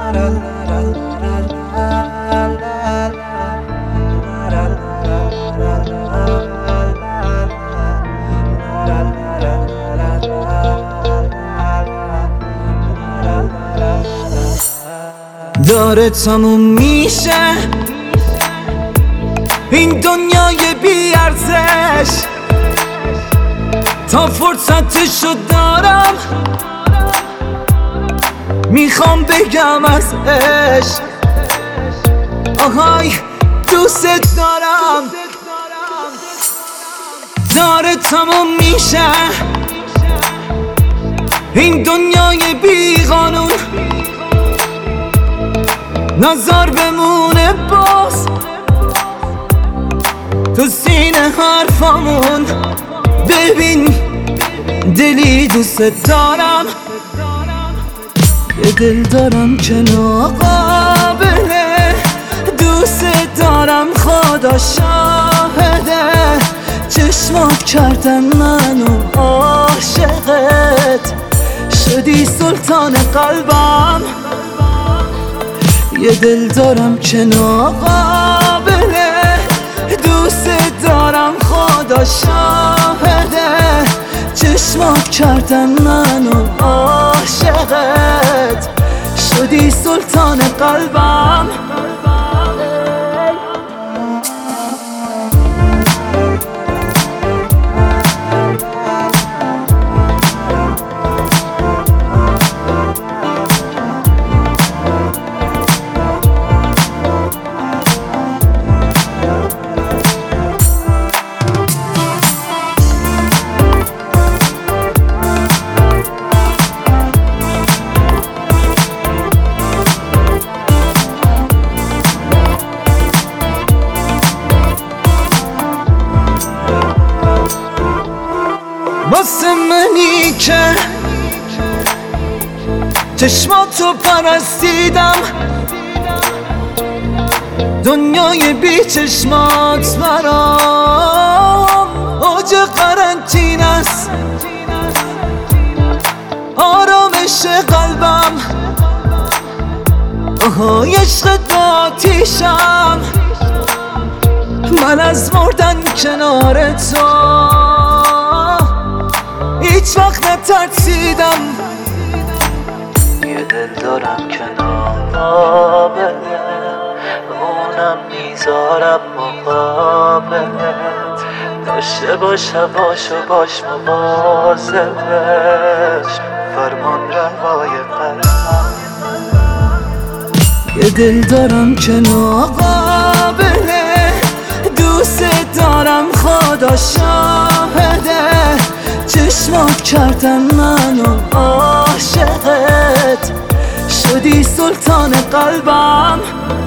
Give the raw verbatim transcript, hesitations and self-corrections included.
داره تموم میشه این دنیای بی ارزش، تا فرصتشو دارم میخوام بگم از عشق. آهای دوست دارم. داره تموم میشه این دنیای بی قانون، نظر بمونه باز تو سینه حرفامون. ببین دلی دوست دارم، یه دل دارم که ناقابله. دوست دارم خدا شاهده، چشمات کردن منو عاشقت، شدی سلطان قلبم. یه دل دارم که ناقابله، دوست دارم خدا شاهده، چشمات کردن منو عاشقت، شدی سلطان قلبم. واسه منی که چشماتو پرستیدم، دنیای بی چشمات برام اوج قرنطین است، آرامش قلبم. آهای عشقت آتیشم، من از مردن کنار تو هیچ وقت نترسیدم. یه دل دارم که ناقابله، اونم میذارم مقابلت، داشته باش هواشو باش مواظبش، فرمان روای قلبم. یه دل دارم که ناقابله، دوست دارم خدا شاهده، چشمات کردن منو عاشقت، شدی سلطان قلبم.